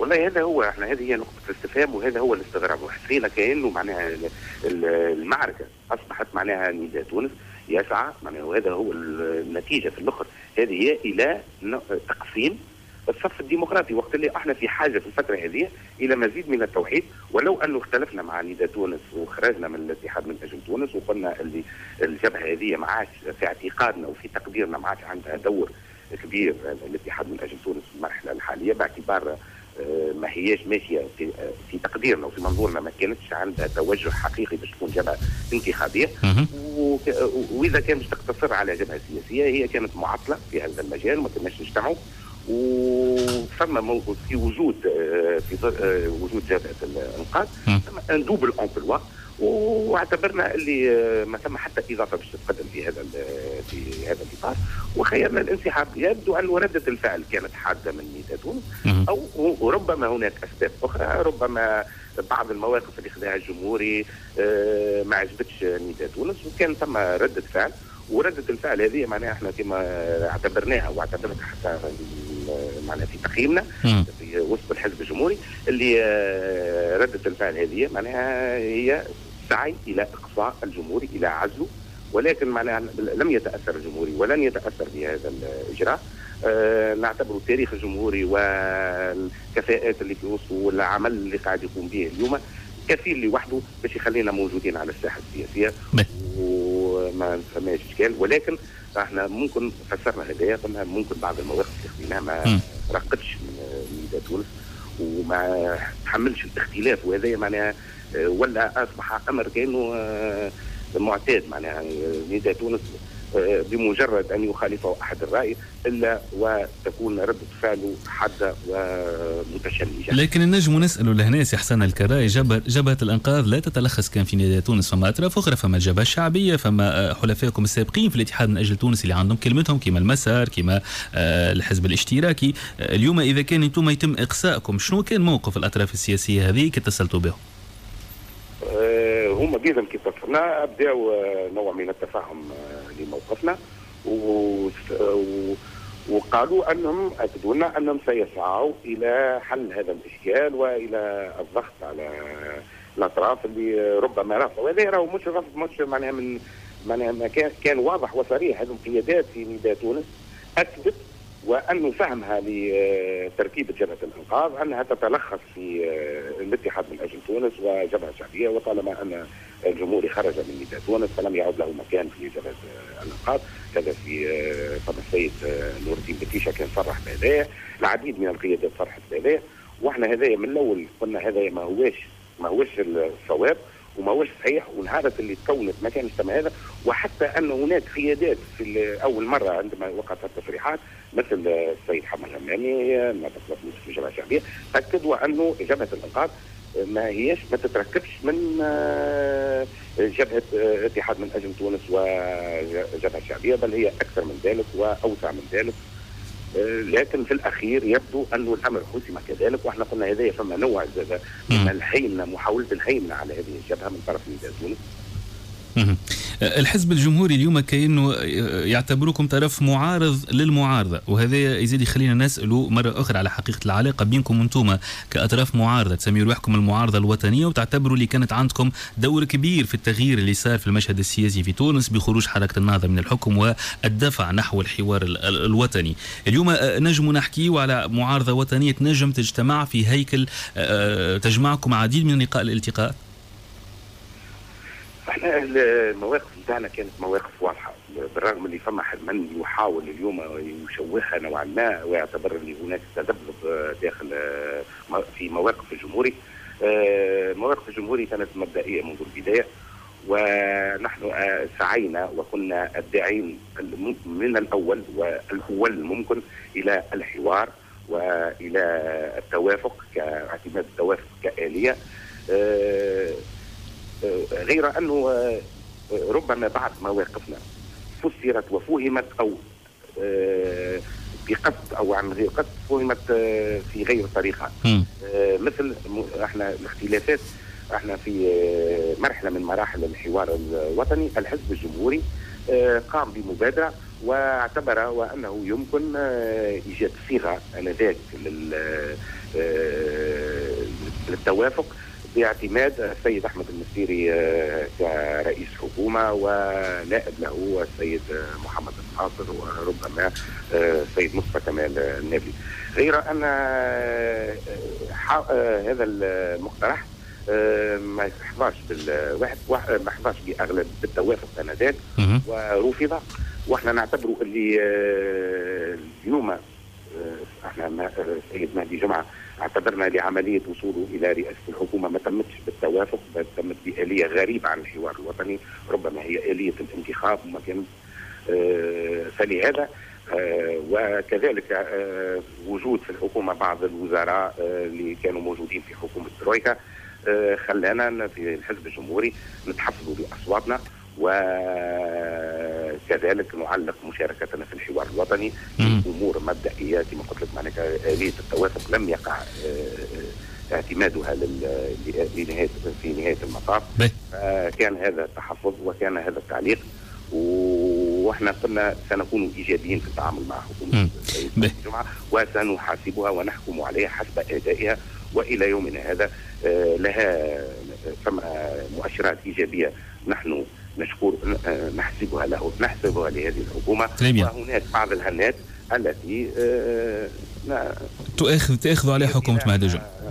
والله هذا هو، احنا هذه هي نقطة الاستفهام وهذا هو الاستغراب، وحسينا كأنه معناها المعركة أصبحت معناها نداء تونس يسعى معناها، وهذا هو النتيجة في الأخر، هذه هي إلى تقسيم الصف الديمقراطي، وقت اللي احنا في حاجة في الفترة هذه إلى مزيد من التوحيد. ولو أنه اختلفنا مع نداء تونس وخرجنا من الاتحاد من أجل تونس وقلنا اللي الجبهة هذه ما عادش في اعتقادنا وفي تقديرنا ما عادش عندها دور كبير الاتحاد من أجل تونس في المرحلة الحالية، باعتبار ما هياش ماشيه في تقديرنا وفي منظورنا، ما كانتش عندها توجه حقيقي باش تكون جبهه انتخابيه، واذا كان باش تقتصر على جبهه سياسيه هي كانت معطله في هذا المجال، ما كناش نجتمعوا. وثم في وجود وجود جبهه الانقاذ ثم دوبل امبلوا، واعتبرنا اللي ما ثم حتى اضافه باش تتقدم في هذا الاطار، وخيرنا الانسحاب. يبدو ان رده الفعل كانت حاده من نداء تونس، او ربما هناك اسباب اخرى، ربما بعض المواقف اللي خذاها الجمهوري ما عجبتش نداء تونس، وكان ثم رده فعل. وردة الفعل هذه معناها احنا كما اعتبرناها واعتبرتها حتى معناها في تقييمنا في وسط الحزب الجمهوري، اللي ردة الفعل هذه معناها هي سعي الى اقصاء الجمهوري الى عزله، ولكن معناها لم يتاثر الجمهوري ولن يتاثر بهذا الاجراء. نعتبر التاريخ الجمهوري والكفاءات اللي في وسطه والعمل اللي قاعد يقوم به اليوم كثير لوحده باش يخلينا موجودين على الساحه السياسيه، وما فماش اشكال. ولكن احنا ممكن فسرنا هدايا، قلنا ممكن بعض المواقف اللي خذيناها ما رقتش من نداء تونس وما تحملش الاختلاف، وهذا معناها ولا اصبح امر كانه معتاد، معناها نداء تونس بمجرد ان يخالفه احد الراي الا وتكون رده فعله حاده ومتشنجه. لكن نجم نسالوا لهنا سي حسن الكراي، جبهه الانقاذ لا تتلخص كان في نداء تونس، فما اطراف اخرى، فما الجبهه الشعبيه، فما حلفائكم السابقين في الاتحاد من اجل تونس اللي عندهم كلمتهم كما المسار كما الحزب الاشتراكي. اليوم اذا كان انتم يتم اقصائكم، شنو كان موقف الاطراف السياسيه هذه كي اتصلتوا بهم؟ هما بيدهم كي اتصلنا بداوا نوع من التفاهم لموقفنا، وقالوا انهم اكدوا لنا انهم سيسعوا الى حل هذا الاشكال والى الضغط على الاطراف اللي ربما رفضوا. وهذا راهو مش رفض، مش معناها من معناها كان واضح وصريح. هذه قيادات في نداء تونس اثبت وانه فهمها لتركيبه جبهه الانقاذ انها تتلخص في الاتحاد من اجل تونس وجبهه شعبيه، وطالما ان الجمهوري خرج من نداء تونس فلم يعد له مكان في جبهه الانقاذ. كذا في طبعا السيد نور الدين بتيشة كان صرح بهذا، العديد من القيادات صرحت بهذا، واحنا هذايا من الاول قلنا هذايا ما هوش الصواب وما هوش صحيح، ونهارت اللي تكونت ما كانش تم هذا. وحتى ان هناك قيادات في اول مره عندما وقعت التصريحات مثل السيد حمد الهمامي ناطق في الجبهه الشعبيه اكدوا انه جبهه الانقاذ ما تتركبش من جبهه اتحاد من اجل تونس وجبهه الشعبيه، بل هي اكثر من ذلك واوسع من ذلك. لكن في الاخير يبدو انه الامر حسم كذلك، واحنا قلنا هذا فما نوع من الهيمنه، محاوله الهيمنه على هذه الجبهه من طرف نداء تونس. الحزب الجمهوري اليوم كأنه يعتبروكم طرف معارض للمعارضة، وهذا يزيد يخلينا نسألوا مرة أخرى على حقيقة العلاقة بينكم أنتم كأطراف معارضة، تسميوا روحكم المعارضة الوطنية وتعتبروا اللي كانت عندكم دور كبير في التغيير اللي صار في المشهد السياسي في تونس بخروج حركة النهضة من الحكم والدفع نحو الحوار الوطني. اليوم نجم نحكي على معارضة وطنية تنجم تجتمع في هيكل تجمعكم عديد من الالتقاءات. احنا المواقف بتاعنا كانت مواقف واضحه، بالرغم اللي فما من يحاول اليوم يشوهها نوعا ما ويعتبر ان هناك تذبذب داخل في مواقف الجمهوري. مواقف الجمهوري كانت مبدئيه منذ البدايه، ونحن سعينا وكنا الداعين من الاول ممكن الى الحوار والى التوافق كاعتماد التوافق كآلية. غير أنه ربما بعض مواقفنا فسرت وفهمت أو بقصد أو عن غير قصد فهمت في غير طريقة. مثل احنا الاختلافات، احنا في مرحلة من مراحل الحوار الوطني الحزب الجمهوري قام بمبادرة واعتبر وأنه يمكن إيجاد صيغة آنذاك بالتوافق باعتماد السيد احمد المسيري كرئيس حكومه ونائب له السيد محمد الناصر وربما السيد مصطفى كمال النابلي. غير ان هذا المقترح ما يحظاش ما يحظاش باغلب بالتوافق انذاك ورفض. واحنا نعتبروا اللي اليوم احنا السيد مهدي جمعه اعتبرنا لعمليه وصوله الى رئاسه الحكومه ما تمتش بالتوافق، بل تمت باليه غريبه عن الحوار الوطني، ربما هي اليه الانتخاب وما كانت. فلهذا وكذلك وجود في الحكومه بعض الوزراء اللي كانوا موجودين في حكومه ترويكا خلانا في الحزب الجمهوري نتحفظوا باصواتنا، وكذلك نعلق مشاركتنا في الحوار الوطني في امور مبدئيه كما قلت لك. معناها اليه التوافق لم يقع اعتمادها في نهايه المطاف. كان هذا التحفظ وكان هذا التعليق، واحنا قلنا سنكون ايجابيين في التعامل مع حكومه الجمعه وسنحاسبها ونحكم عليها حسب ادائها. والى يومنا هذا لها ثم مؤشرات ايجابيه نحن نحسبها لهذه الحكومه. وهناك بعض الهنات التي تؤخذ عليها حكومه مهدي جمعه.